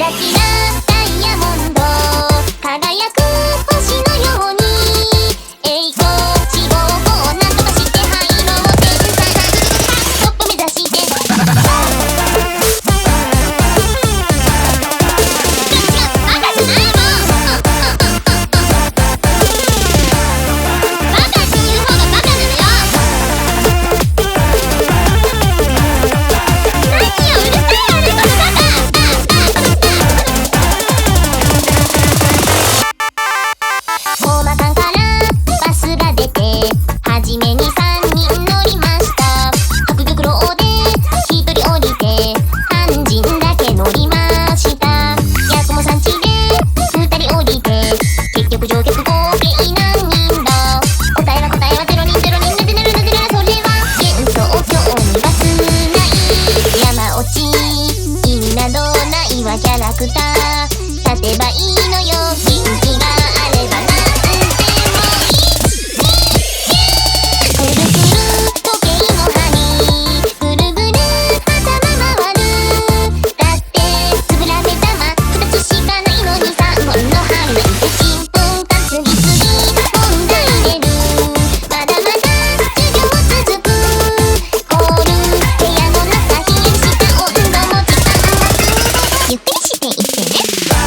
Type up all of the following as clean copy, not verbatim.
ラキラダイヤモンド輝く星のように栄光志望をなんとかして入ろう天才トップ目指して違うバカじゃないもんバカっていう方がバカなのよ。何ようるさいわねこのバカ。大間間からバスが出てはじめに3人乗りました。白玉楼で1人降りて肝心だけ乗りました。八雲山地で2人降りて結局乗客合計何人だ。答えは0人0人なぜならそれは幻想郷にバスない山落ち意味などないわキャラクター立てばいいのよ元気があればなんでもいいくるくる時計の針ぐるぐる頭回るだってつぶら目玉2つしかないのに3本の針なんてちんぷんか次々問題出るまだまだ授業続くホール部屋の中冷えした温度も時間がくゆっくりしていってね。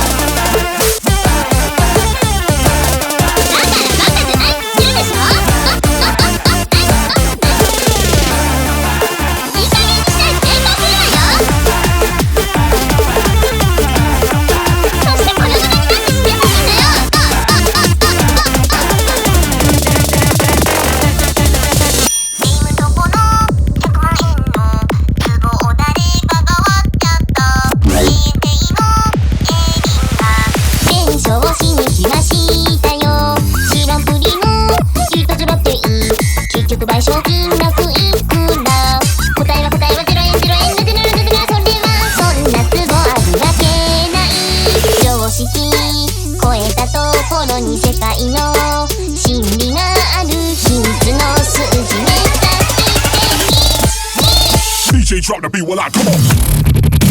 賠償金額いくら答えは0円0円なぜならそれはそんな都合あるわけない常識超えたところに世界の真理がある秘密の数字目指して DJ drop the beat while I come on.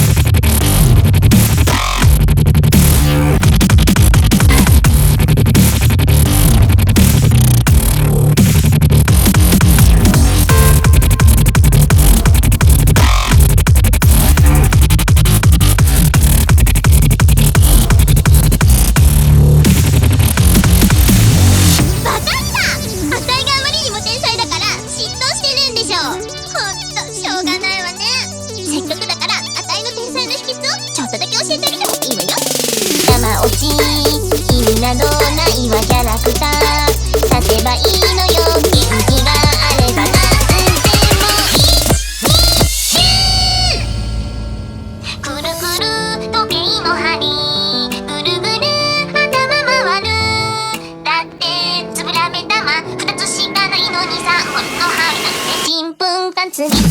山落ち意味などないわキャラクター立てばいいのよ元気があればなんでもいいくるくる時計の針ぐるぐる頭回るだってつぶら目玉2つしかないのに3本の針なんてちんぷんかん次